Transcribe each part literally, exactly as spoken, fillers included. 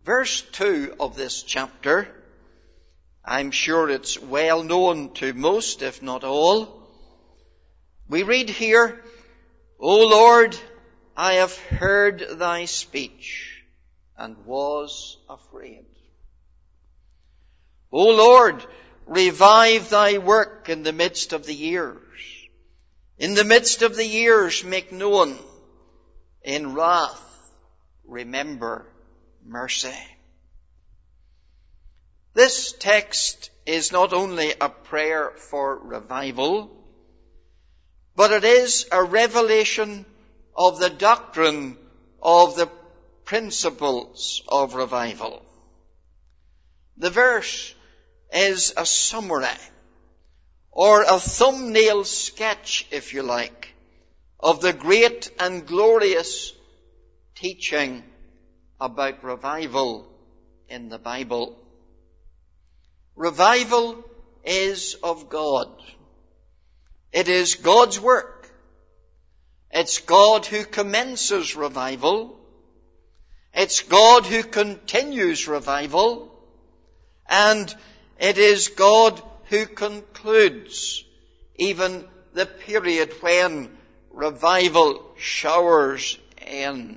Verse two of this chapter, I'm sure it's well known to most, if not all. We read here, O Lord, I have heard thy speech and was afraid. O Lord, revive thy work in the midst of the years. In the midst of the years make known. In wrath remember mercy. This text is not only a prayer for revival, but it is a revelation of the doctrine of the principles of revival. The verse is a summary, or a thumbnail sketch, if you like, of the great and glorious teaching about revival in the Bible. Revival is of God. It is God's work. It's God who commences revival. It's God who continues revival. And it is God who concludes even the period when revival showers end.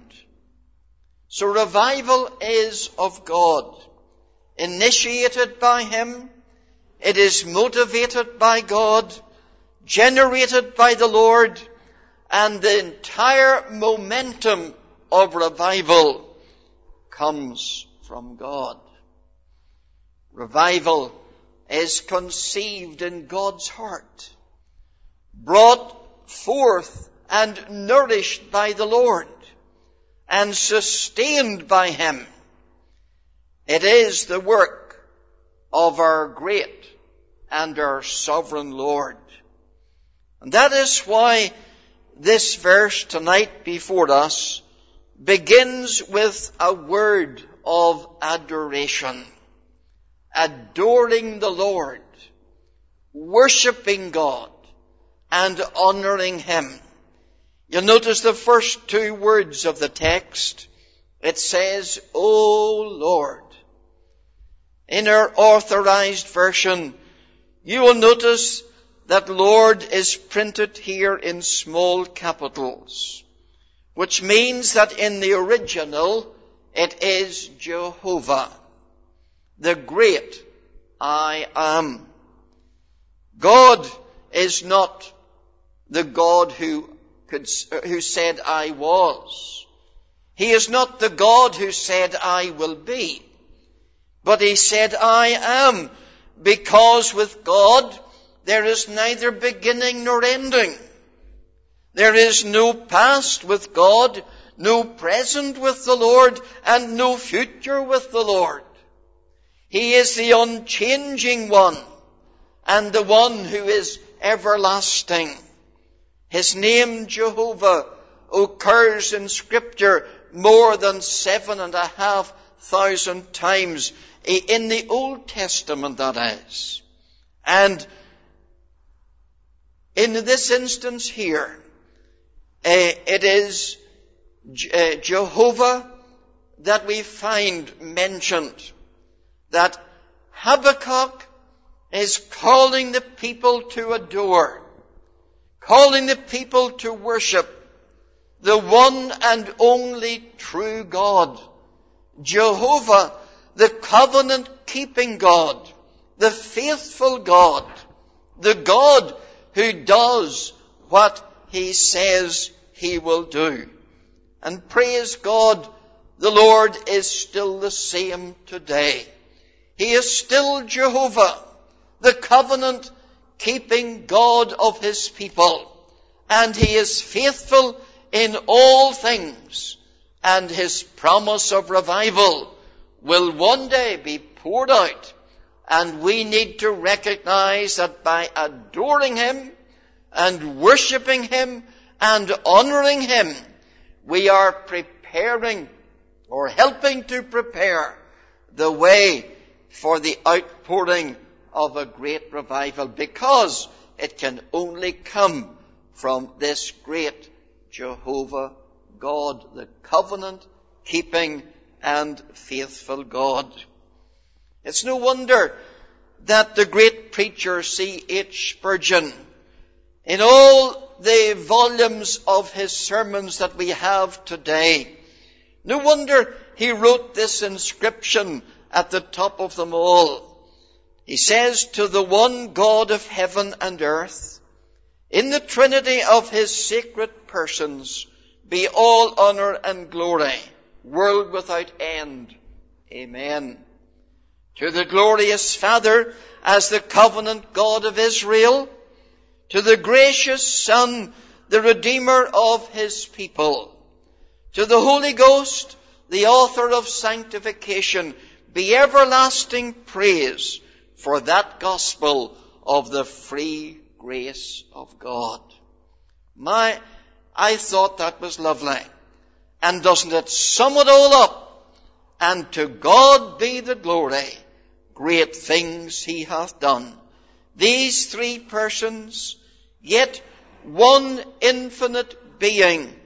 So revival is of God, initiated by Him. It is motivated by God, generated by the Lord, and the entire momentum of revival comes from God. Revival is conceived in God's heart, brought forth and nourished by the Lord, and sustained by Him. It is the work of our great and our sovereign Lord. And that is why this verse tonight before us begins with a word of adoration. Adoring the Lord, worshipping God, and honoring Him. You'll notice the first two words of the text. It says, O Lord. In our authorized version, you will notice that Lord is printed here in small capitals, which means that in the original it is Jehovah, the great I am. God is not the God who could, who said I was. He is not the God who said I will be. But He said I am, because with God there is neither beginning nor ending. There is no past with God, no present with the Lord, and no future with the Lord. He is the unchanging one, and the one who is everlasting. His name, Jehovah, occurs in Scripture more than seven and a half thousand times, in the Old Testament, that is. And in this instance here, uh, it is uh, Jehovah that we find mentioned. That Habakkuk is calling the people to adore, calling the people to worship the one and only true God, Jehovah, the covenant-keeping God, the faithful God, the God who does what He says He will do. And praise God, the Lord is still the same today. He is still Jehovah, the covenant-keeping God of His people. And He is faithful in all things. And His promise of revival will one day be poured out. And we need to recognize that by adoring Him and worshipping Him and honoring Him, we are preparing or helping to prepare the way for the outpouring of a great revival, because it can only come from this great Jehovah God, the covenant-keeping and faithful God. It's no wonder that the great preacher C H Spurgeon, in all the volumes of his sermons that we have today, no wonder he wrote this inscription at the top of them all. He says, "To the one God of heaven and earth, in the Trinity of his sacred persons, be all honor and glory, world without end. Amen. To the glorious Father, as the covenant God of Israel, to the gracious Son, the Redeemer of his people, to the Holy Ghost, the author of sanctification, be everlasting praise for that gospel of the free grace of God." My, I thought that was lovely. And doesn't it sum it all up? "And to God be the glory, great things he hath done." These three persons, yet one infinite being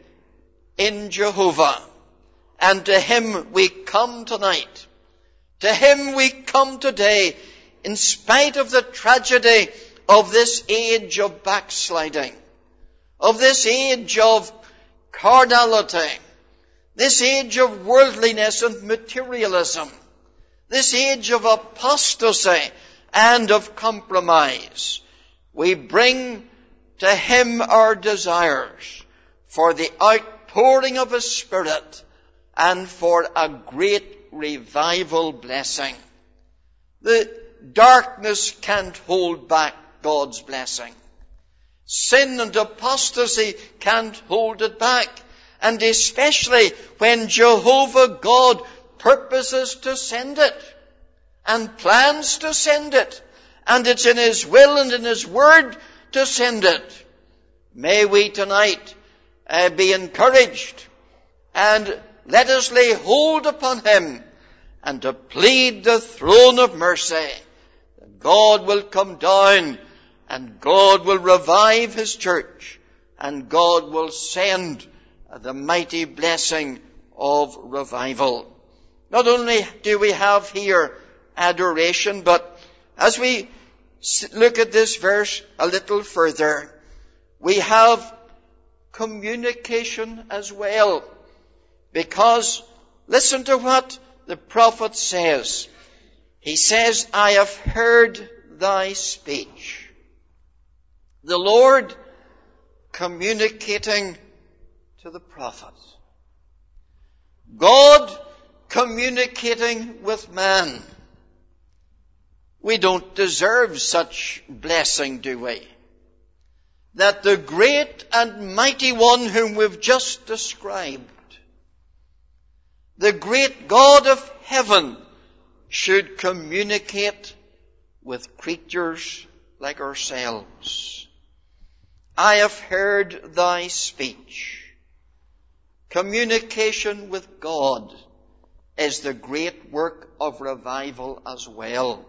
in Jehovah. And to him we come tonight. To him we come today, in spite of the tragedy of this age of backsliding, of this age of carnality, this age of worldliness and materialism, this age of apostasy and of compromise. We bring to him our desires for the outpouring of his Spirit and for a great revival blessing. The darkness can't hold back God's blessing. Sin and apostasy can't hold it back. And especially when Jehovah God purposes to send it and plans to send it, and it's in his will and in his word to send it. May we tonight uh, be encouraged, and let us lay hold upon him and to plead the throne of mercy. God will come down, and God will revive his church, and God will send the mighty blessing of revival. Not only do we have here adoration, but as we look at this verse a little further, we have communication as well. Because listen to what the prophet says. He says, "I have heard thy speech." The Lord communicating to the prophet. God communicating with man. We don't deserve such blessing, do we? That the great and mighty one whom we've just described, the great God of heaven, should communicate with creatures like ourselves. "I have heard thy speech." Communication with God is the great work of revival as well.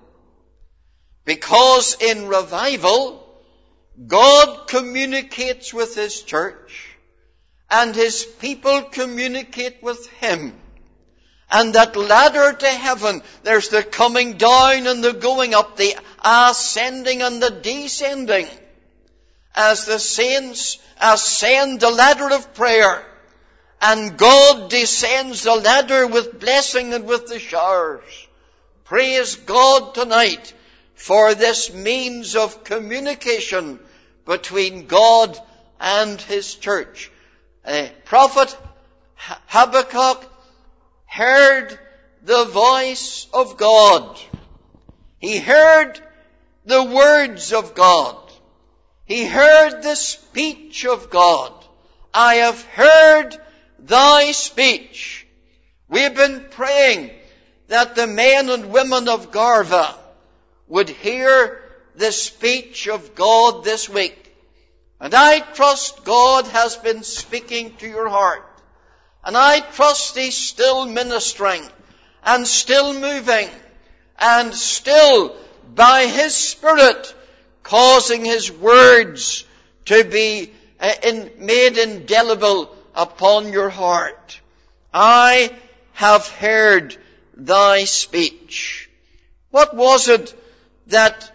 Because in revival, God communicates with his church, and his people communicate with him. And that ladder to heaven, there's the coming down and the going up, the ascending and the descending. As the saints ascend the ladder of prayer, and God descends the ladder with blessing and with the showers. Praise God tonight for this means of communication between God and his church. Uh, Prophet Habakkuk heard the voice of God. He heard the words of God. He heard the speech of God. "I have heard thy speech." We've been praying that the men and women of Garva would hear the speech of God this week. And I trust God has been speaking to your heart. And I trust he's still ministering and still moving and still by his Spirit causing his words to be uh, in, made indelible upon your heart. I have heard thy speech. What was it that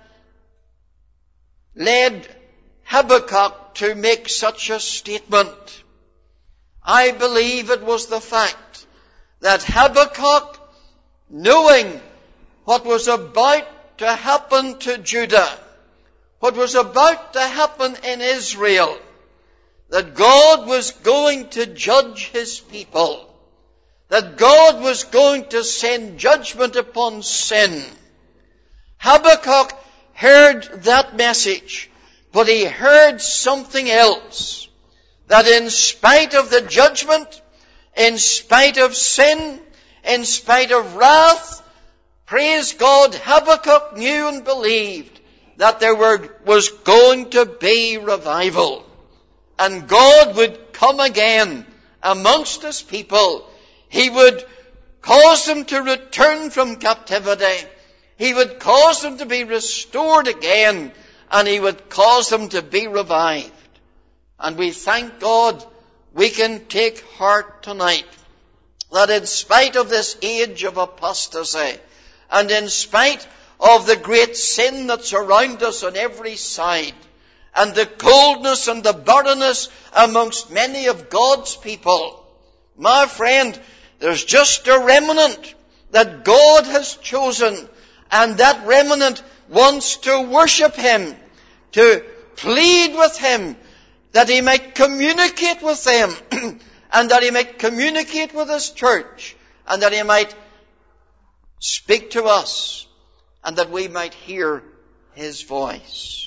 led Habakkuk to make such a statement? I believe it was the fact that Habakkuk, knowing what was about to happen to Judah, what was about to happen in Israel, that God was going to judge his people, that God was going to send judgment upon sin. Habakkuk heard that message, but he heard something else, that in spite of the judgment, in spite of sin, in spite of wrath, praise God, Habakkuk knew and believed that there were, was going to be revival. And God would come again amongst his people. He would cause them to return from captivity. He would cause them to be restored again. And he would cause them to be revived. And we thank God we can take heart tonight that in spite of this age of apostasy, and in spite of the great sin that's around us on every side, and the coldness and the barrenness amongst many of God's people, my friend, there's just a remnant that God has chosen, and that remnant wants to worship him, to plead with him, that he might communicate with them, and that he might communicate with his church, and that he might speak to us, and that we might hear his voice.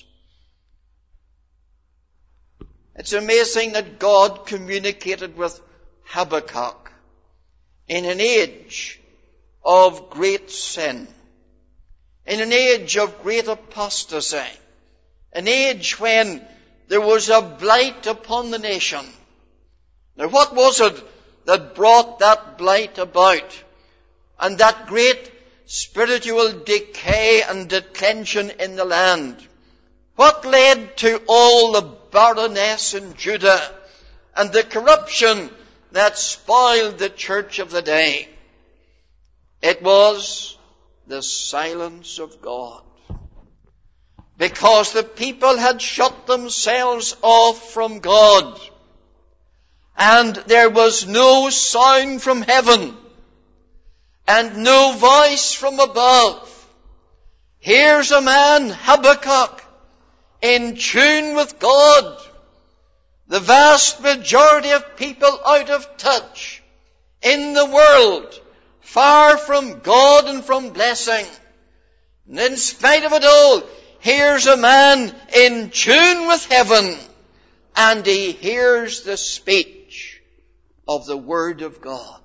It's amazing that God communicated with Habakkuk in an age of great sin, in an age of great apostasy, an age when there was a blight upon the nation. Now, what was it that brought that blight about, and that great spiritual decay and declension in the land? What led to all the barrenness in Judah and the corruption that spoiled the church of the day? It was the silence of God. Because the people had shut themselves off from God, and there was no sound from heaven, and no voice from above. Here's a man, Habakkuk, in tune with God. The vast majority of people out of touch in the world, far from God and from blessing. And in spite of it all, here's a man in tune with heaven, and he hears the speech of the Word of God.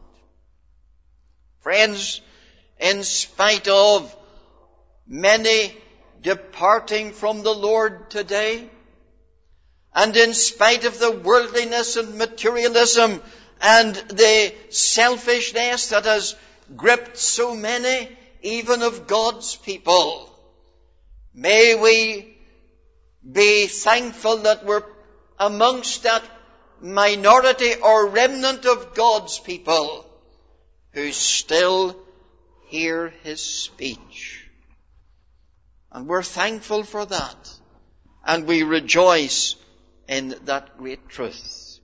Friends, in spite of many departing from the Lord today, and in spite of the worldliness and materialism and the selfishness that has gripped so many, even of God's people, may we be thankful that we're amongst that minority or remnant of God's people who still hear his speech. And we're thankful for that. And we rejoice in that great truth.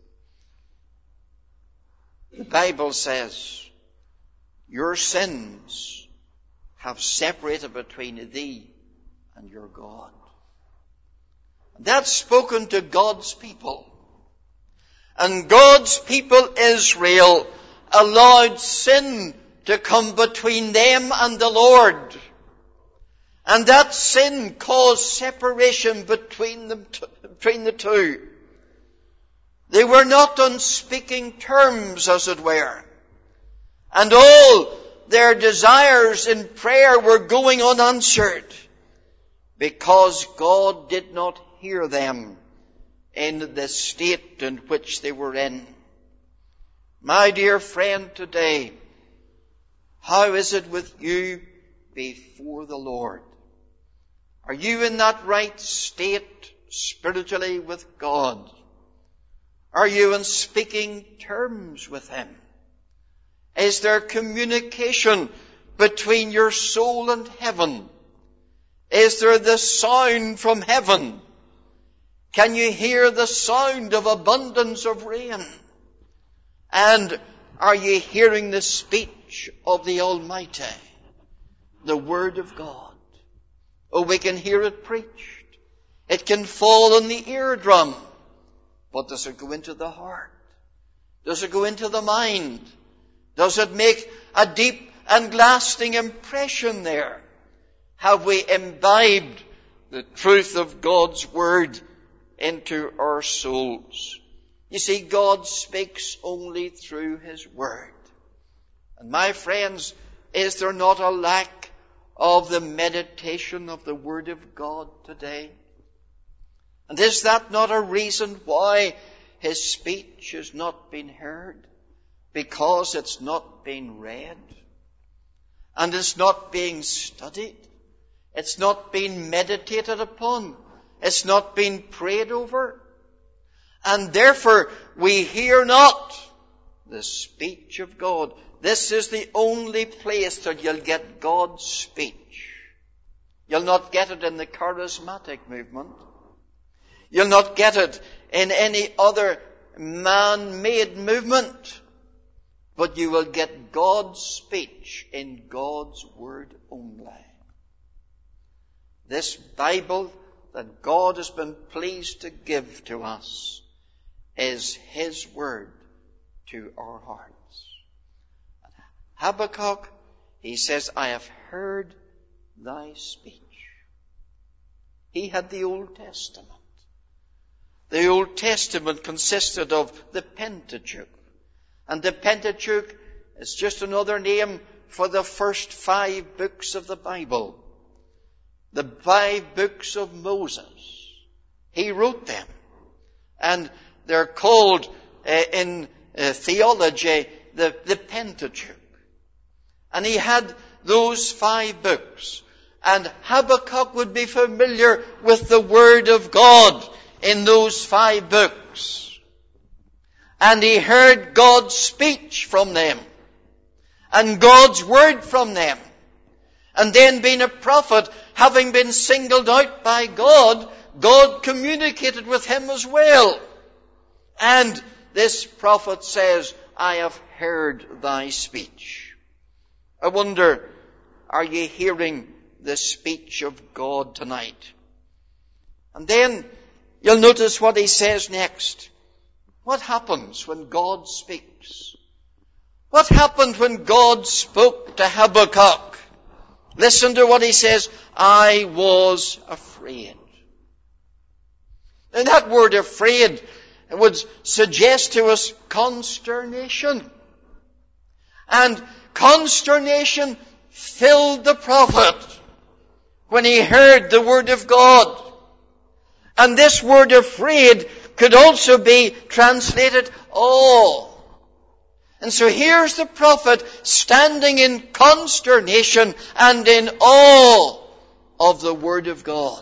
The Bible says, your sins have separated between thee and your God. That's spoken to God's people. And God's people, Israel, allowed sin to come between them and the Lord. And that sin caused separation between them, between the two. They were not on speaking terms, as it were. And all their desires in prayer were going unanswered, because God did not hear them in the state in which they were in. My dear friend, today, how is it with you before the Lord? Are you in that right state spiritually with God? Are you in speaking terms with him? Is there communication between your soul and heaven? Is there the sound from heaven? Can you hear the sound of abundance of rain? And are you hearing the speech of the Almighty, the Word of God? Oh, we can hear it preached. It can fall on the eardrum. But does it go into the heart? Does it go into the mind? Does it make a deep and lasting impression there? Have we imbibed the truth of God's Word into our souls? You see, God speaks only through His Word. And my friends, is there not a lack of the meditation of the Word of God today? And is that not a reason why His speech has not been heard? Because it's not being read. And it's not being studied. It's not being meditated upon. It's not being prayed over. And therefore we hear not the speech of God. This is the only place that you'll get God's speech. You'll not get it in the charismatic movement. You'll not get it in any other man-made movement. But you will get God's speech in God's Word only. This Bible that God has been pleased to give to us is His Word to our hearts. Habakkuk, he says, I have heard thy speech. He had the Old Testament. The Old Testament consisted of the Pentateuch. And the Pentateuch is just another name for the first five books of the Bible. The five books of Moses. He wrote them. And they're called uh, in uh, theology the, the Pentateuch. And he had those five books. And Habakkuk would be familiar with the Word of God in those five books. And he heard God's speech from them. And God's Word from them. And then being a prophet, having been singled out by God, God communicated with him as well. And this prophet says, I have heard thy speech. I wonder, are you hearing the speech of God tonight? And then you'll notice what he says next. What happens when God speaks? What happened when God spoke to Habakkuk? Listen to what he says. I was afraid. And that word afraid would suggest to us consternation. And consternation filled the prophet when he heard the Word of God. And this word afraid could also be translated awe. And so here's the prophet standing in consternation and in awe of the Word of God.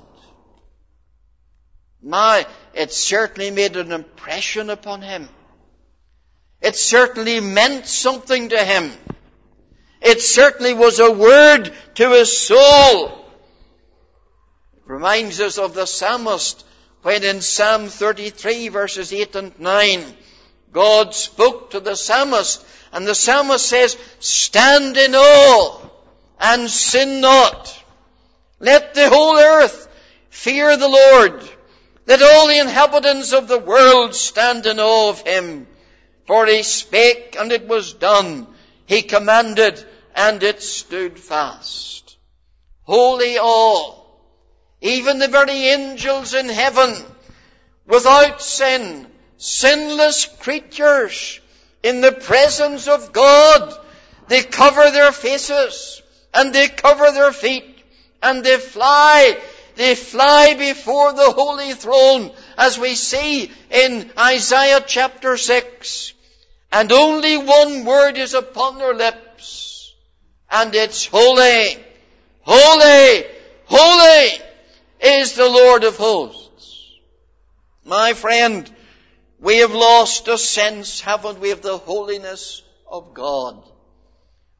My, it certainly made an impression upon him. It certainly meant something to him. It certainly was a word to his soul. It reminds us of the psalmist when in Psalm thirty-three verses eight and nine, God spoke to the psalmist, and the psalmist says, stand in awe and sin not. Let the whole earth fear the Lord. Let all the inhabitants of the world stand in awe of him. For he spake, and it was done. He commanded, and it stood fast. Holy awe. Even the very angels in heaven, without sin, sinless creatures, in the presence of God, they cover their faces, and they cover their feet, and they fly. They fly before the holy throne, as we see in Isaiah chapter six. And only one word is upon their lips, and it's holy, holy, holy is the Lord of hosts. My friend, we have lost a sense, haven't we, of the holiness of God.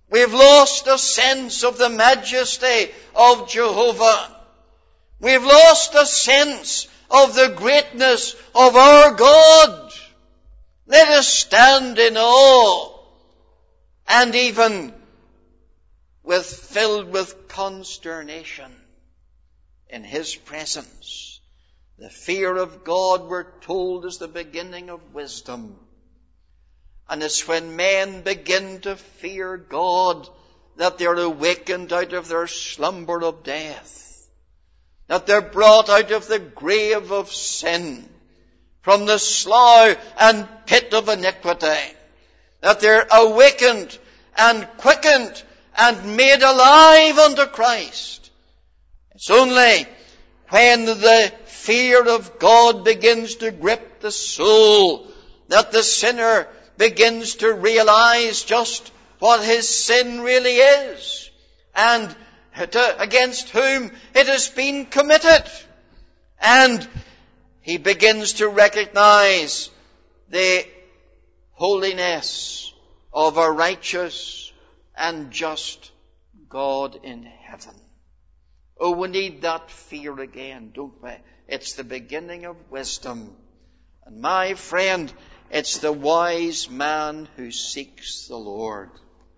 We've lost a sense of the majesty of Jehovah. We've lost a sense of the greatness of our God. Let us stand in awe and even with filled with consternation in His presence. The fear of God, we're told, is the beginning of wisdom. And it's when men begin to fear God that they're awakened out of their slumber of death, that they're brought out of the grave of sin, from the slough and pit of iniquity, that they're awakened and quickened and made alive unto Christ. It's only when the fear of God begins to grip the soul that the sinner begins to realize just what his sin really is and to, against whom it has been committed. And he begins to recognize the holiness of a righteous and just God in heaven. Oh, we need that fear again, don't we? It's the beginning of wisdom. And my friend, it's the wise man who seeks the Lord.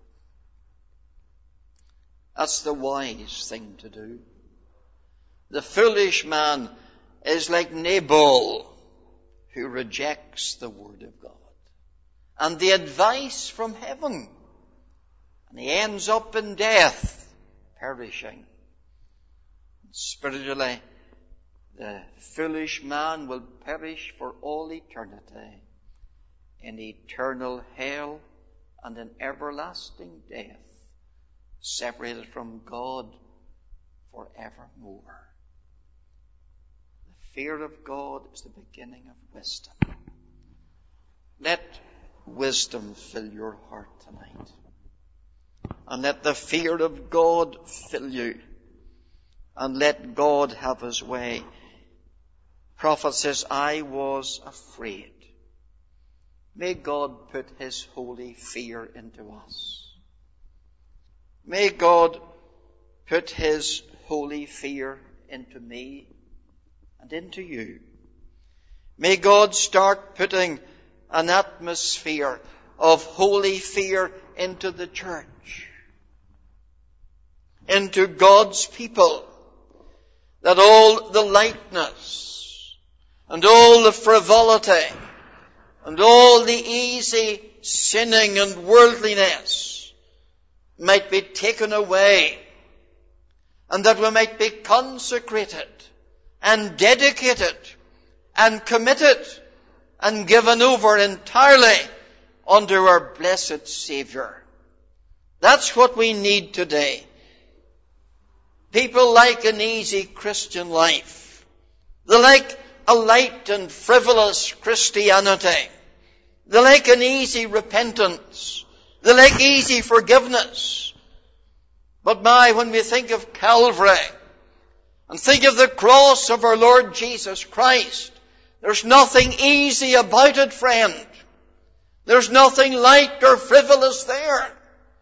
That's the wise thing to do. The foolish man is like Nabal, who rejects the word of God and the advice from heaven. And he ends up in death, perishing. Spiritually, the foolish man will perish for all eternity in eternal hell and in everlasting death, separated from God forevermore. The fear of God is the beginning of wisdom. Let wisdom fill your heart tonight. And let the fear of God fill you. And let God have His way. Prophet says, I was afraid. May God put His holy fear into us. May God put His holy fear into me and into you. May God start putting an atmosphere of holy fear into the church, into God's people, that all the lightness and all the frivolity and all the easy sinning and worldliness might be taken away, and that we might be consecrated and dedicated and committed and given over entirely unto our blessed Savior. That's what we need today. People like an easy Christian life. They like a light and frivolous Christianity. They like an easy repentance. They like easy forgiveness. But my, when we think of Calvary and think of the cross of our Lord Jesus Christ, there's nothing easy about it, friend. There's nothing light or frivolous there.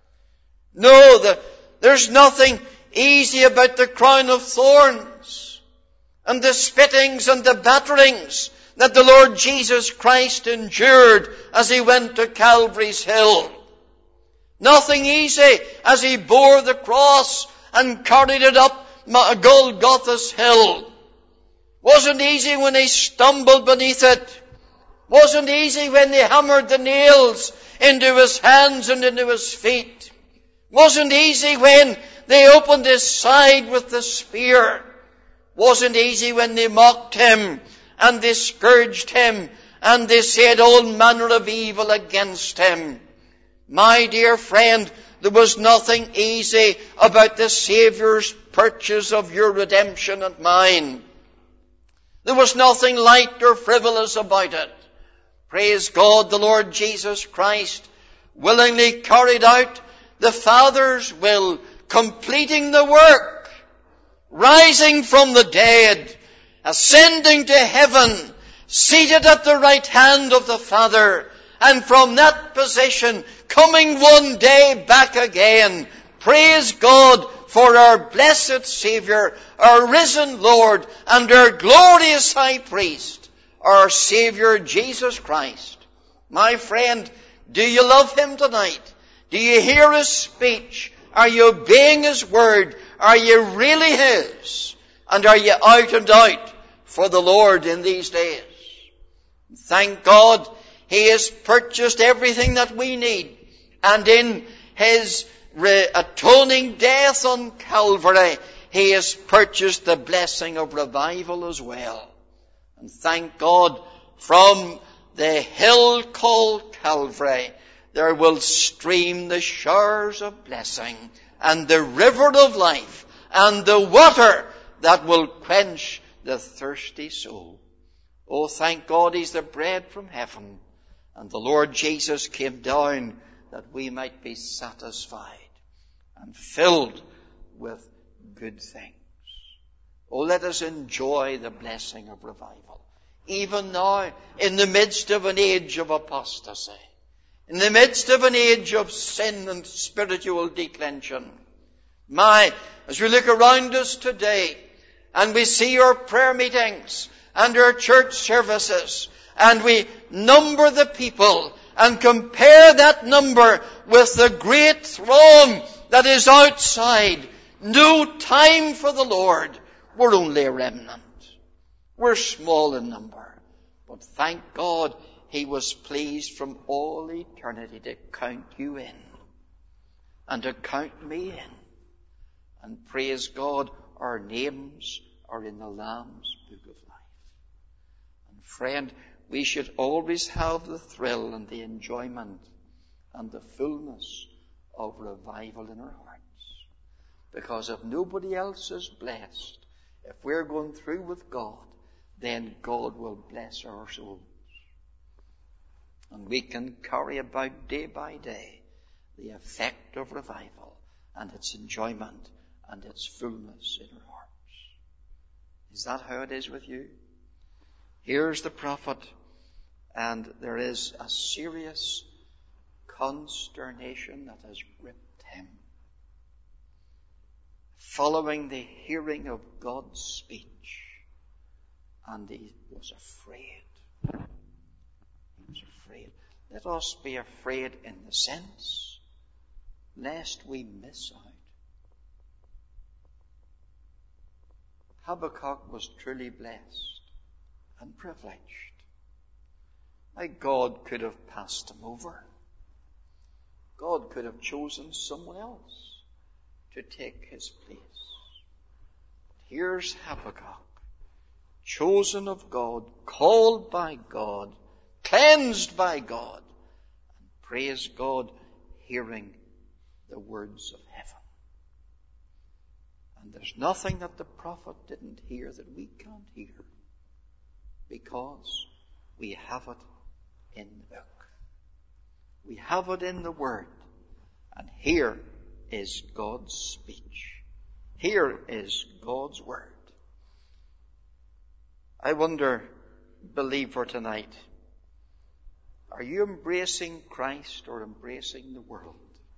No, the, there's nothing easy about the crown of thorns and the spittings and the batterings that the Lord Jesus Christ endured as He went to Calvary's hill. Nothing easy as He bore the cross and carried it up Golgotha's hill. Wasn't easy when He stumbled beneath it. Wasn't easy when they hammered the nails into His hands and into His feet. Wasn't easy when they opened His side with the spear. Wasn't easy when they mocked Him and they scourged Him and they said all manner of evil against Him. My dear friend, there was nothing easy about the Saviour's purchase of your redemption and mine. There was nothing light or frivolous about it. Praise God, the Lord Jesus Christ willingly carried out the Father's will, completing the work, rising from the dead, ascending to heaven, seated at the right hand of the Father, and from that position coming one day back again. Praise God for our blessed Saviour, our risen Lord, and our glorious High Priest, our Saviour Jesus Christ. My friend, do you love Him tonight? Do you hear His speech? Are you obeying His word? Are you really His? And are you out and out for the Lord in these days? Thank God, He has purchased everything that we need. And in His re- atoning death on Calvary, He has purchased the blessing of revival as well. And thank God, from the hill called Calvary, there will stream the showers of blessing, and the river of life, and the water that will quench the thirsty soul. Oh, thank God He's the bread from heaven, and the Lord Jesus came down that we might be satisfied and filled with good things. Oh, let us enjoy the blessing of revival, even now, in the midst of an age of apostasy, in the midst of an age of sin and spiritual declension. My, as we look around us today, and we see our prayer meetings and our church services, and we number the people and compare that number with the great throng that is outside, no time for the Lord. We're only a remnant. We're small in number. But thank God, He was pleased from all eternity to count you in and to count me in. And praise God, our names are in the Lamb's Book of Life. And friend, we should always have the thrill and the enjoyment and the fullness of revival in our hearts. Because if nobody else is blessed, if we're going through with God, then God will bless our souls. And we can carry about day by day the effect of revival and its enjoyment and its fullness in our hearts. Is that how it is with you? Here's the prophet, and there is a serious consternation that has gripped him, following the hearing of God's speech, and he was afraid. He was afraid. Let us be afraid in the sense lest we miss out. Habakkuk was truly blessed and privileged. Now, God could have passed him over. God could have chosen someone else to take his place. Here's Habakkuk, chosen of God, called by God, cleansed by God, and praise God, hearing the words of heaven. And there's nothing that the prophet didn't hear that we can't hear, because we have it in the book. We have it in the Word. And here is God's speech. Here is God's Word. I wonder, believer tonight, are you embracing Christ or embracing the world?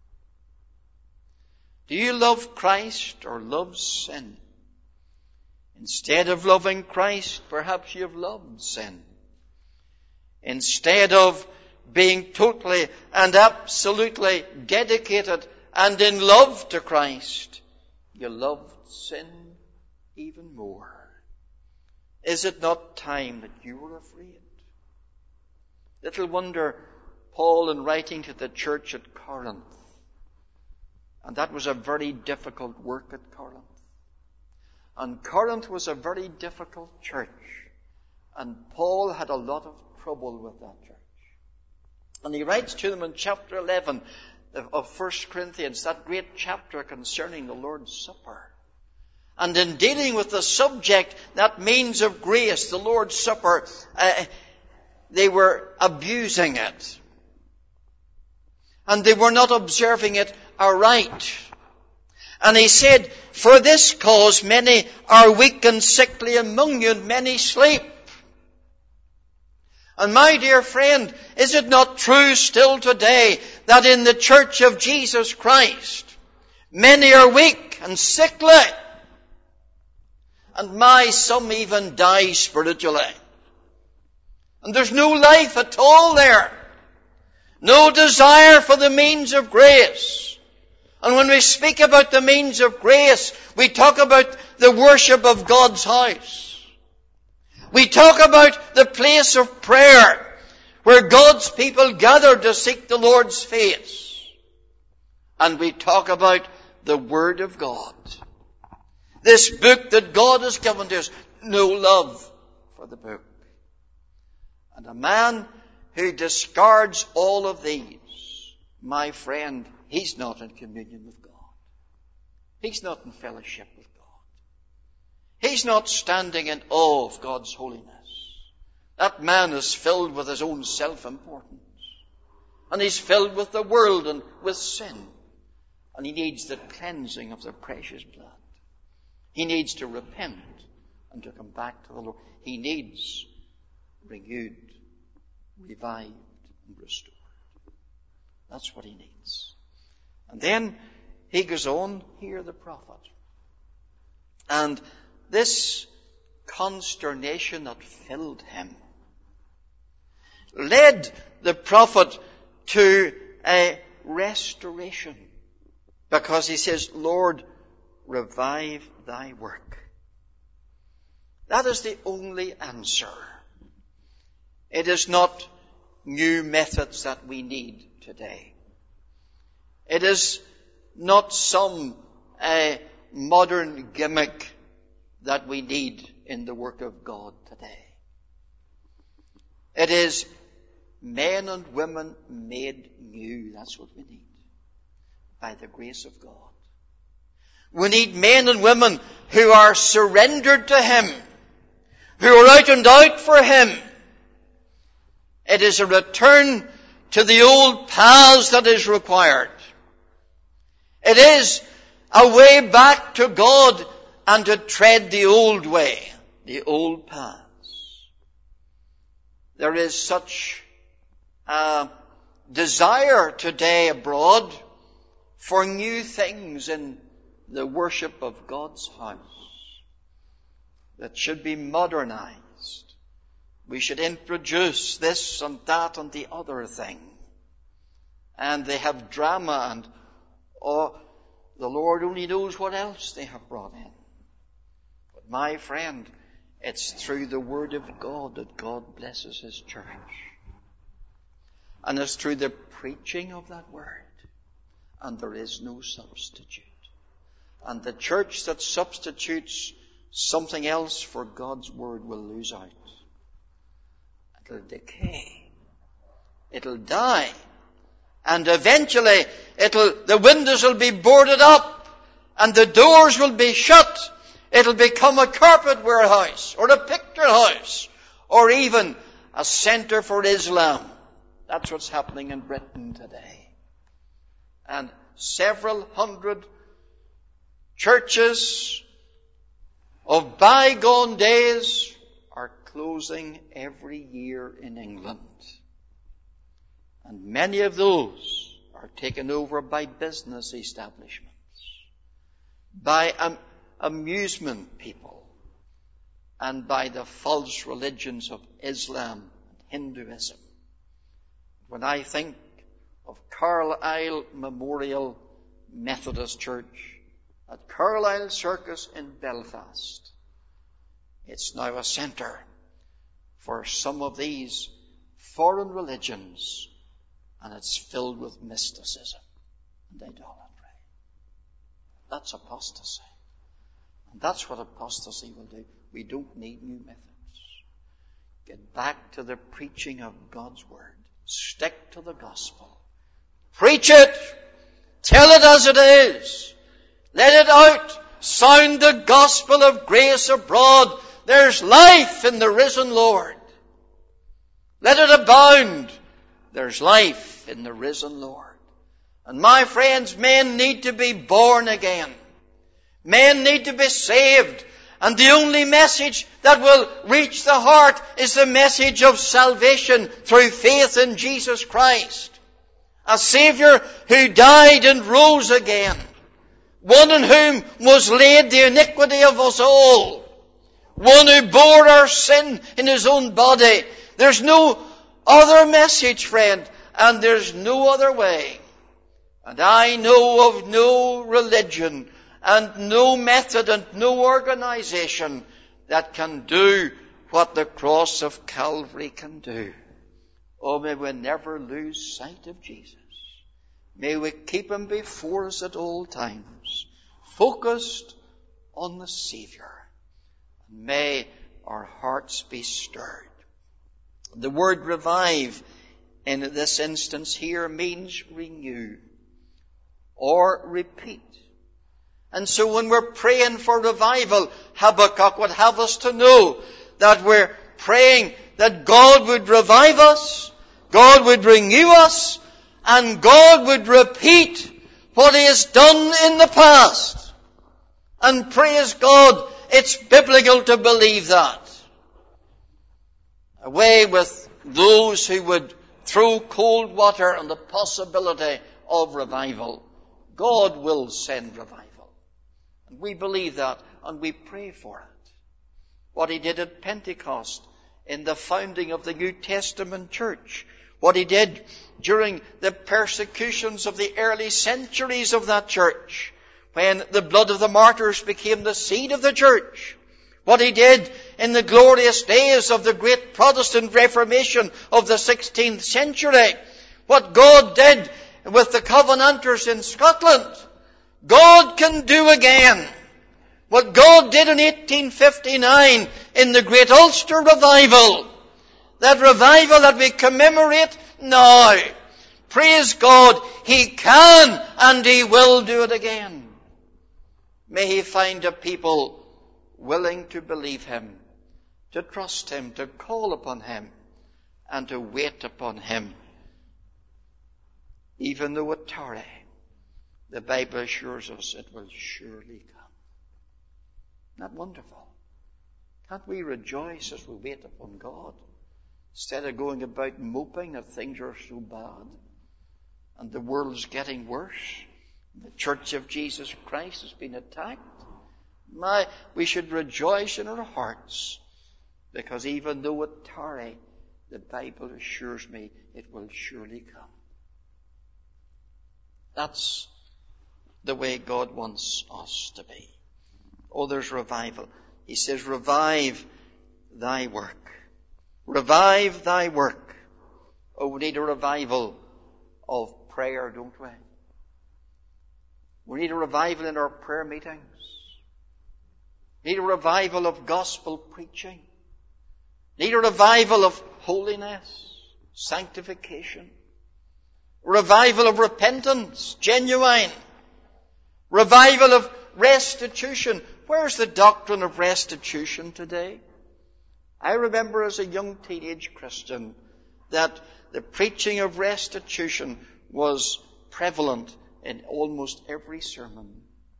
Do you love Christ or love sin? Instead of loving Christ, perhaps you've loved sin. Instead of being totally and absolutely dedicated and in love to Christ, you loved sin even more. Is it not time that you were afraid? Little wonder Paul, in writing to the church at Corinth, and that was a very difficult work at Corinth. And Corinth was a very difficult church. And Paul had a lot of trouble with that church. And he writes to them in chapter eleven of First Corinthians, that great chapter concerning the Lord's Supper. And in dealing with the subject, that means of grace, the Lord's Supper, uh, they were abusing it. And they were not observing it aright. And he said, for this cause many are weak and sickly among you, and many sleep. And my dear friend, is it not true still today that in the church of Jesus Christ, many are weak and sickly? And my, some even die spiritually. And there's no life at all there. No desire for the means of grace. And when we speak about the means of grace, we talk about the worship of God's house. We talk about the place of prayer, where God's people gather to seek the Lord's face. And we talk about the Word of God. This book that God has given to us. No love for the book. And a man who discards all of these, my friend, he's not in communion with God. He's not in fellowship with God. He's not standing in awe of God's holiness. That man is filled with his own self-importance. And he's filled with the world and with sin. And he needs the cleansing of the precious blood. He needs to repent and to come back to the Lord. He needs renewed, revived, and restored. That's what he needs. And then he goes on, hear the prophet. And this consternation that filled him led the prophet to a restoration. Because he says, Lord, revive thy work. That is the only answer. It is not new methods that we need today. It is not some uh, modern gimmick that we need in the work of God today. It is men and women made new. That's what we need. By the grace of God. We need men and women who are surrendered to Him. Who are out and out for Him. It is a return to the old paths that is required. It is a way back to God and to tread the old way, the old paths. There is such a desire today abroad for new things in the worship of God's house that should be modernized. We should introduce this and that and the other thing. And they have drama and oh, the Lord only knows what else they have brought in. But my friend, it's through the Word of God that God blesses His church. And it's through the preaching of that Word. And there is no substitute. And the church that substitutes something else for God's Word will lose out. It'll decay. It'll die. And eventually, it'll, the windows will be boarded up. And the doors will be shut. It'll become a carpet warehouse. Or a picture house. Or even a center for Islam. That's what's happening in Britain today. And several hundred churches of bygone days are closing every year in England. And many of those are taken over by business establishments, by um, amusement people, and by the false religions of Islam and Hinduism. When I think of Carlisle Memorial Methodist Church at Carlisle Circus in Belfast, it's now a centre for some of these foreign religions, and it's filled with mysticism and idolatry. That's apostasy. And that's what apostasy will do. We don't need new methods. Get back to the preaching of God's Word. Stick to the gospel. Preach it. Tell it as it is. Let it out. Sound the gospel of grace abroad. There's life in the risen Lord. Let it abound. There's life in the risen Lord. And my friends, men need to be born again. Men need to be saved And the only message that will reach the heart is the message of salvation through faith in Jesus Christ. A Saviour who died and rose again. One in whom was laid the iniquity of us all. One who bore our sin in His own body. There's no other message, friend, and there's no other way. And I know of no religion and no method and no organization that can do what the cross of Calvary can do. Oh, may we never lose sight of Jesus. May we keep Him before us at all times, focused on the Saviour. May our hearts be stirred. The word revive in this instance here means renew or repeat. And so when we're praying for revival, Habakkuk would have us to know that we're praying that God would revive us, God would renew us, and God would repeat what He has done in the past. And praise God, it's biblical to believe that. Away with those who would throw cold water on the possibility of revival. God will send revival. And we believe that and we pray for it. What He did at Pentecost in the founding of the New Testament church. What He did during the persecutions of the early centuries of that church, when the blood of the martyrs became the seed of the church. What He did in the glorious days of the great Protestant Reformation of the sixteenth century. What God did with the Covenanters in Scotland. God can do again what God did in eighteen fifty-nine in the Great Ulster Revival. That revival that we commemorate now. Praise God, He can and He will do it again. May He find a people willing to believe Him, to trust Him, to call upon Him, and to wait upon Him. Even though it tarry, the Bible assures us it will surely come. Isn't that wonderful? Can't we rejoice as we wait upon God? Instead of going about moping that things are so bad and the world's getting worse, the Church of Jesus Christ has been attacked. My, we should rejoice in our hearts, because even though it tarry, the Bible assures me it will surely come. That's the way God wants us to be. Oh, there's revival. He says, revive thy work. Revive thy work. Oh, we need a revival of prayer, don't we? We need a revival in our prayer meetings. We need a revival of gospel preaching. We need a revival of holiness, sanctification. Revival of repentance, genuine. Revival of restitution. Where's the doctrine of restitution today? I remember as a young teenage Christian that the preaching of restitution was prevalent in almost every sermon.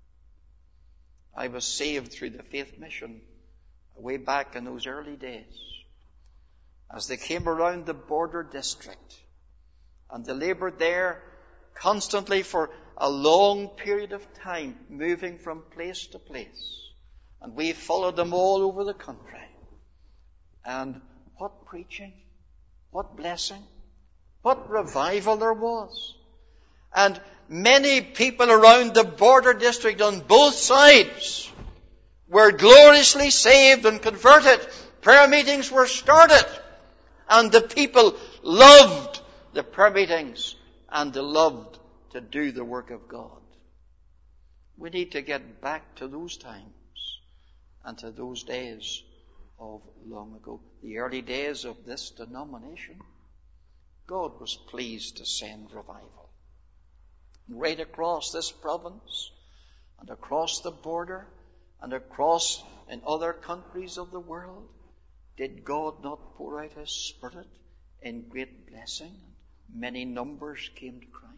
I was saved through the Faith Mission way back in those early days. As they came around the border district and they labored there constantly for a long period of time, moving from place to place. And we followed them all over the country. And what preaching, what blessing, what revival there was. And many people around the border district on both sides were gloriously saved and converted. Prayer meetings were started. And the people loved the prayer meetings and they loved to do the work of God. We need to get back to those times and to those days of long ago. The early days of this denomination, God was pleased to send revival. Right across this province and across the border and across in other countries of the world, did God not pour out His Spirit in great blessing? Many numbers came to Christ.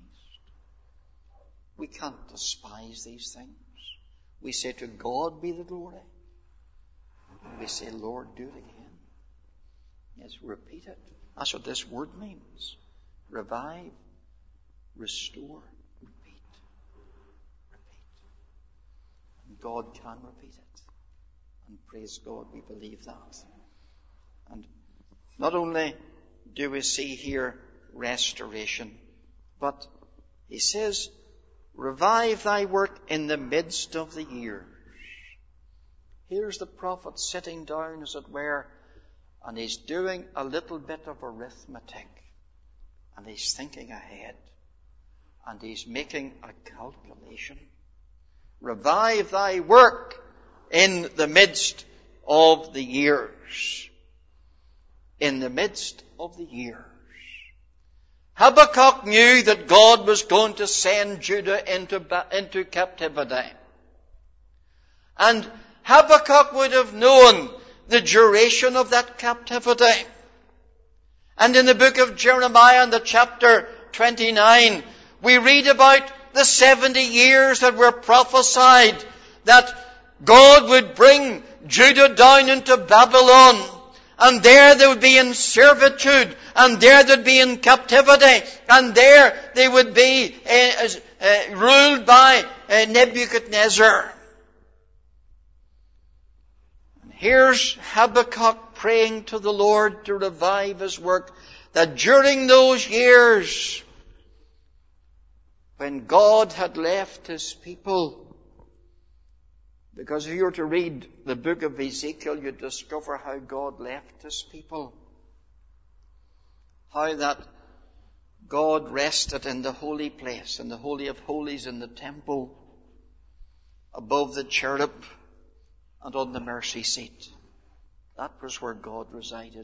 We can't despise these things. We say, to God be the glory. And we say, Lord, do it again. Yes, repeat it. That's what this word means. Revive, restore, repeat. Repeat. And God can repeat it. And praise God, we believe that. And not only do we see here restoration, but he says, revive thy work in the midst of the years. Here's the prophet sitting down, as it were, and he's doing a little bit of arithmetic. And he's thinking ahead. And he's making a calculation. Revive thy work in the midst of the years. In the midst of the years. Habakkuk knew that God was going to send Judah into, into captivity. And Habakkuk would have known the duration of that captivity. And in the book of Jeremiah, in the chapter twenty-nine, we read about the seventy years that were prophesied that God would bring Judah down into Babylon. And there they would be in servitude, and there they would be in captivity, and there they would be uh, uh, ruled by uh, Nebuchadnezzar. And here's Habakkuk praying to the Lord to revive his work, that during those years when God had left his people, because if you were to read the book of Ezekiel, you'd discover how God left his people. How that God rested in the holy place, in the Holy of Holies in the temple, above the cherub and on the mercy seat. That was where God resided,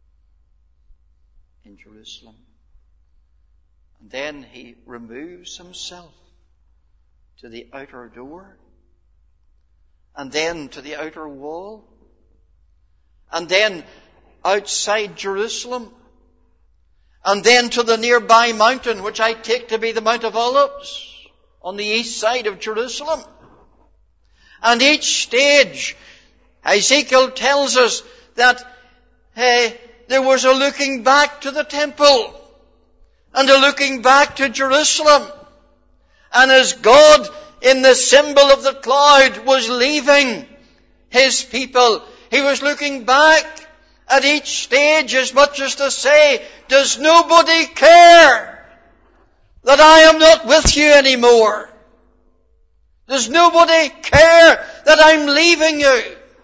in Jerusalem. And then he removes himself to the outer door, and then to the outer wall, and then outside Jerusalem, and then to the nearby mountain, which I take to be the Mount of Olives, on the east side of Jerusalem. And each stage, Ezekiel tells us that hey, there was a looking back to the temple, and a looking back to Jerusalem. And as God, in the symbol of the cloud, was leaving his people, he was looking back at each stage, as much as to say, does nobody care that I am not with you anymore? Does nobody care that I'm leaving you?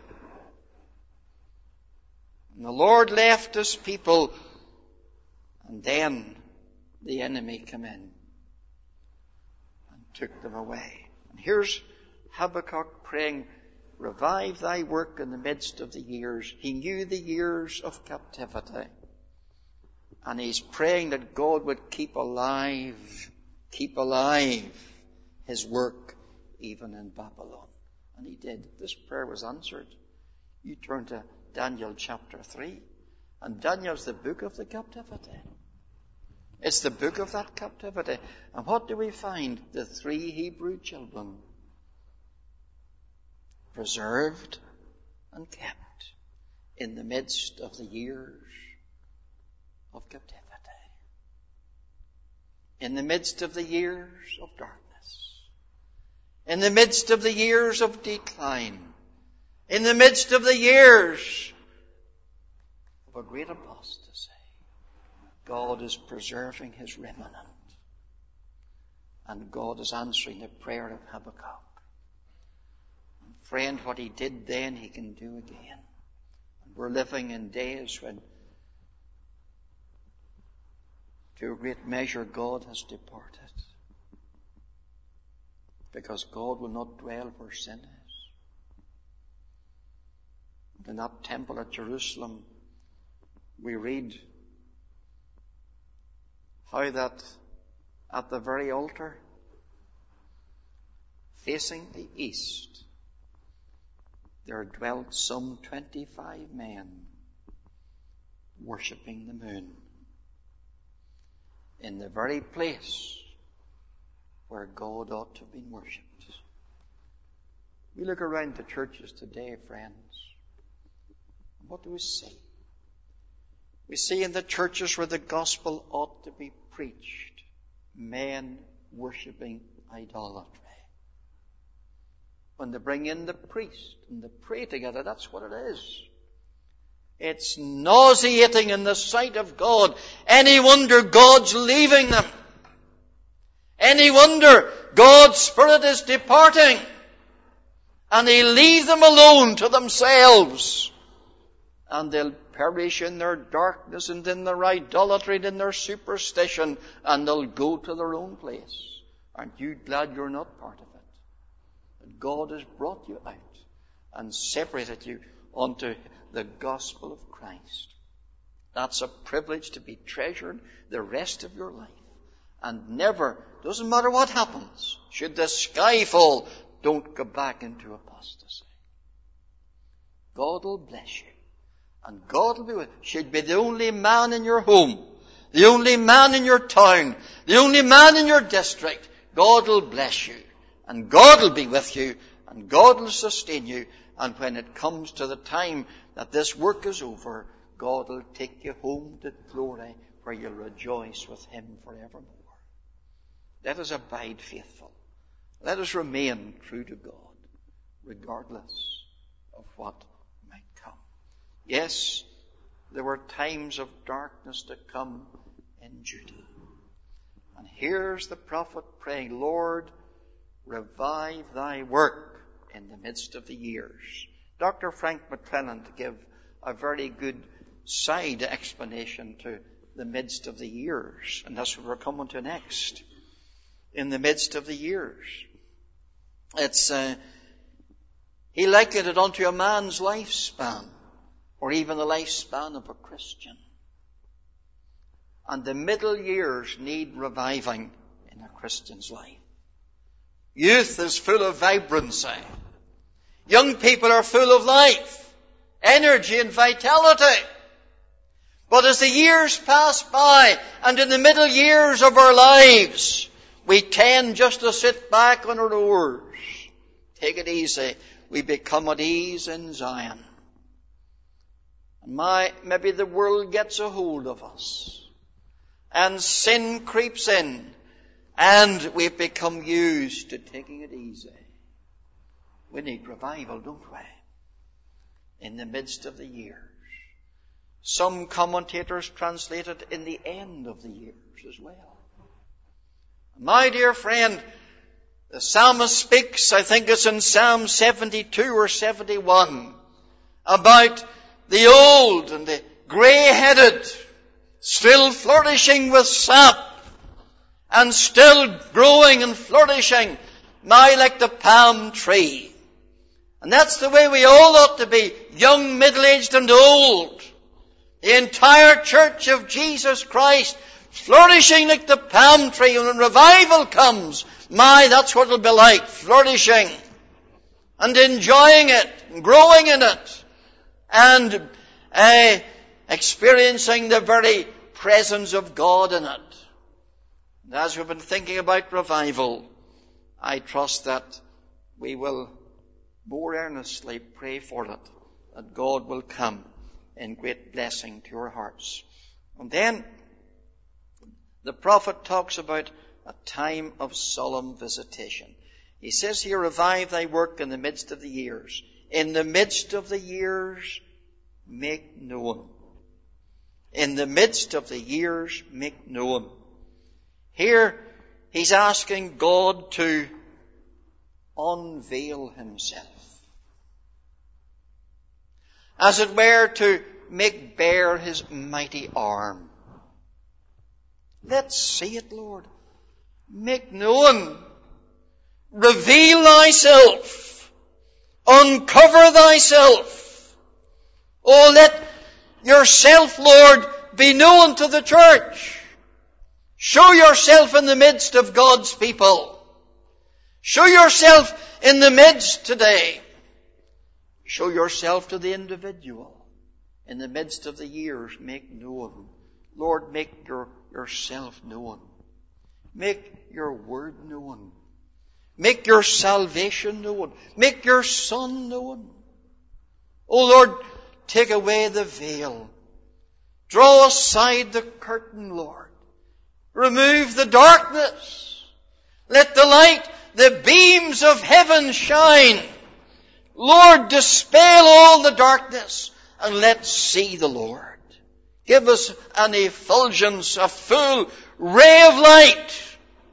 And the Lord left his people, and then the enemy came in and took them away. And here's Habakkuk praying, revive thy work in the midst of the years. He knew the years of captivity. And he's praying that God would keep alive, keep alive his work even in Babylon. And he did. This prayer was answered. You turn to Daniel chapter three. And Daniel's the book of the captivity. It's the book of that captivity. And what do we find? The three Hebrew children preserved and kept in the midst of the years of captivity. In the midst of the years of darkness. In the midst of the years of decline. In the midst of the years of a great apostasy. God is preserving his remnant. And God is answering the prayer of Habakkuk. And friend, what he did then, he can do again. And we're living in days when, to a great measure, God has departed. Because God will not dwell where sin is. In that temple at Jerusalem, we read how that at the very altar, facing the east, there dwelt some twenty-five men worshipping the moon in the very place where God ought to have been worshipped. We look around the churches today, friends, What do we see? We see in the churches where the gospel ought to be preached, men worshipping idolatry. When they bring in the priest and they pray together, that's what it is. It's nauseating in the sight of God. Any wonder God's leaving them? Any wonder God's Spirit is departing? And He'll leave them alone to themselves. And they'll perish in their darkness and in their idolatry and in their superstition. And they'll go to their own place. Aren't you glad you're not part of it? That God has brought you out and separated you unto the gospel of Christ. That's a privilege to be treasured the rest of your life. And never, doesn't matter what happens, should the sky fall, don't go back into apostasy. God will bless you. And God will be with you. Should be the only man in your home, the only man in your town, the only man in your district. God will bless you. And God will be with you. And God will sustain you. And when it comes to the time that this work is over, God will take you home to glory where you'll rejoice with Him forevermore. Let us abide faithful. Let us remain true to God, regardless of what might come. Yes, there were times of darkness to come in Judah. And here's the prophet praying, Lord, revive thy work in the midst of the years. Doctor Frank McClellan to give a very good side explanation to the midst of the years. And that's what we're coming to next. In the midst of the years. It's, uh, he likened it unto a man's lifespan, or even the lifespan of a Christian. And the middle years need reviving in a Christian's life. Youth is full of vibrancy. Young people are full of life, energy and vitality. But as the years pass by, and in the middle years of our lives, we tend just to sit back on our oars. Take it easy. We become at ease in Zion. And my, maybe the world gets a hold of us. And sin creeps in. And we've become used to taking it easy. We need revival, don't we? In the midst of the years. Some commentators translate it in the end of the years as well. My dear friend, the psalmist speaks, I think it's in Psalm seventy-two or seventy-one, about the old and the grey-headed, still flourishing with sap, and still growing and flourishing, now like the palm tree. And that's the way we all ought to be, young, middle-aged and old. The entire church of Jesus Christ, flourishing like the palm tree. And when revival comes, my, that's what it'll be like, flourishing and enjoying it, and growing in it, and uh, experiencing the very presence of God in it. And as we've been thinking about revival, I trust that we will more earnestly pray for it, that God will come in great blessing to our hearts. And then the prophet talks about a time of solemn visitation. He says here, revive thy work in the midst of the years. In the midst of the years, make known. In the midst of the years, make known. Here, he's asking God to unveil Himself. As it were, to make bare His mighty arm. Let's see it, Lord. Make known. Reveal Thyself. Uncover Thyself. Oh, let Yourself, Lord, be known to the church. Show Yourself in the midst of God's people. Show Yourself in the midst today. Show Yourself to the individual. In the midst of the years, make known. Lord, make your, Yourself known. Make Your word known. Make Your salvation known. Make Your Son known. Oh Lord, take away the veil. Draw aside the curtain, Lord. Remove the darkness. Let the light, the beams of heaven shine. Lord, dispel all the darkness and let's see the Lord. Give us an effulgence, a full ray of light.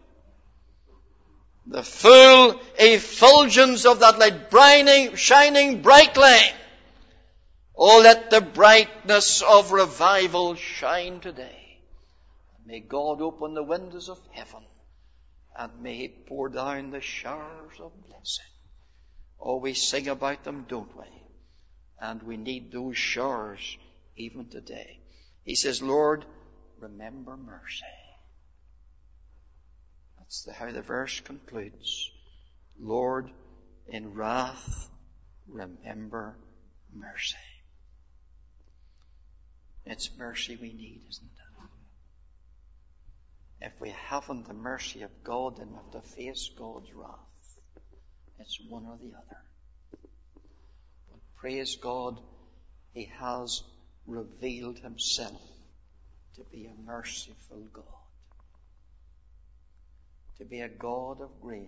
The full effulgence of that light, brining, shining brightly. Oh, let the brightness of revival shine today. May God open the windows of heaven and may He pour down the showers of blessing. Oh, we sing about them, don't we? And we need those showers even today. He says, Lord, remember mercy. That's the, how the verse concludes. Lord, in wrath, remember mercy. It's mercy we need, isn't it? If we haven't the mercy of God, then we have to face God's wrath. It's one or the other. But praise God, He has revealed Himself to be a merciful God. To be a God of grace.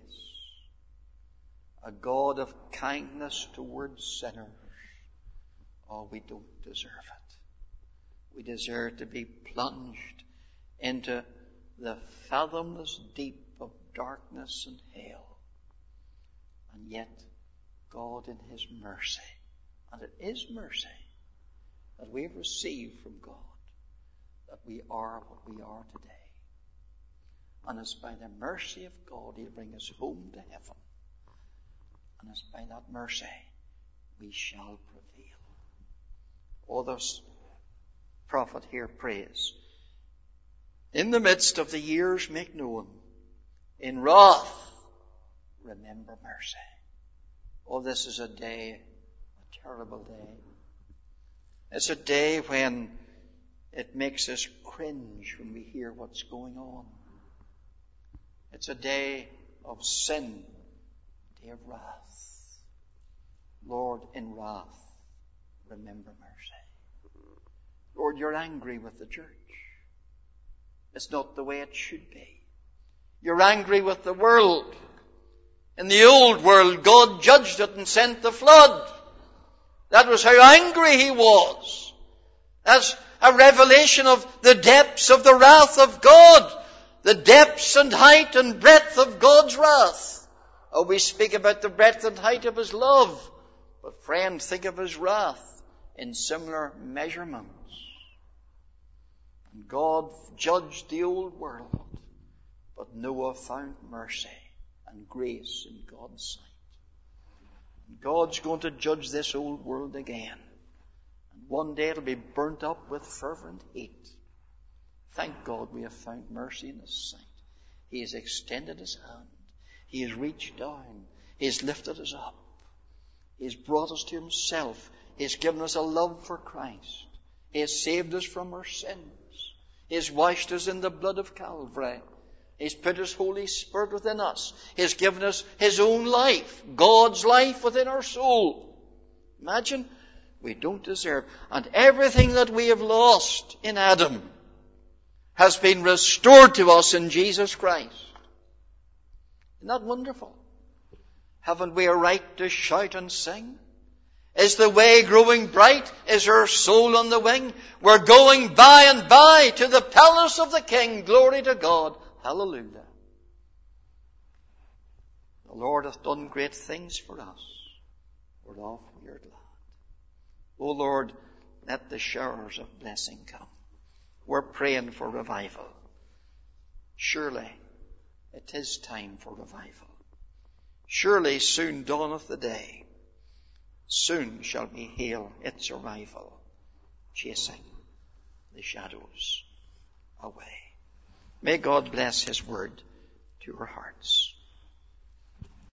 A God of kindness towards sinners. Oh, we don't deserve it. We deserve to be plunged into the fathomless deep of darkness and hell. And yet, God in His mercy, and it is mercy that we have received from God, that we are what we are today. And it's by the mercy of God He'll bring us home to heaven. And it's by that mercy we shall prevail. Oh, this prophet here prays, in the midst of the years make known, in wrath remember mercy. Oh, this is a day, a terrible day. It's a day when it makes us cringe when we hear what's going on. It's a day of sin, a day of wrath. Lord, in wrath, remember mercy. Lord, you're angry with the church. It's not the way it should be. You're angry with the world. In the old world, God judged it and sent the flood. That was how angry He was. That's a revelation of the depths of the wrath of God. The depths and height and breadth of God's wrath. Oh, we speak about the breadth and height of His love. But friends, think of His wrath in similar measurements. And God judged the old world. But Noah found mercy and grace in God's sight. And God's going to judge this old world again. And one day it'll be burnt up with fervent heat. Thank God we have found mercy in His sight. He has extended His hand. He has reached down. He has lifted us up. He has brought us to Himself. He has given us a love for Christ. He has saved us from our sins. He has washed us in the blood of Calvary. He has put His Holy Spirit within us. He has given us His own life, God's life within our soul. Imagine, we don't deserve. And everything that we have lost in Adam has been restored to us in Jesus Christ. Isn't that wonderful? Haven't we a right to shout and sing? Is the way growing bright? Is our soul on the wing? We're going by and by to the palace of the King. Glory to God. Hallelujah. The Lord hath done great things for us, whereof we are glad. O Lord, let the showers of blessing come. We're praying for revival. Surely it is time for revival. Surely soon dawneth the day. Soon shall we hail its arrival, chasing the shadows away. May God bless His word to our hearts.